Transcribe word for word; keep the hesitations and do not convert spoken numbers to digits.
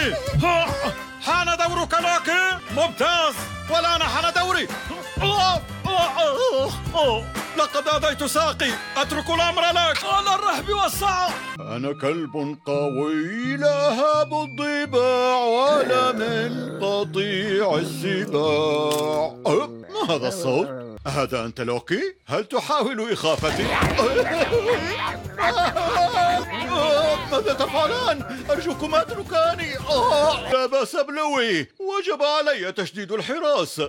لوكي. ها، حان دورك لوكي. ممتاز. والآن حان دوري. لقد أذيت ساقي. أترك الأمر لك. على الرحب والسعة. أنا كلب قوي لا أهاب الضباع ولا من قطيع السباع. ما هذا الصوت؟ هذا أنت لوكي؟ هل تحاول إخافتي؟ ماذا تفعلان؟ أرجوكما اتركاني. لا بأس بلوي، وجب علي تشديد الحراسة.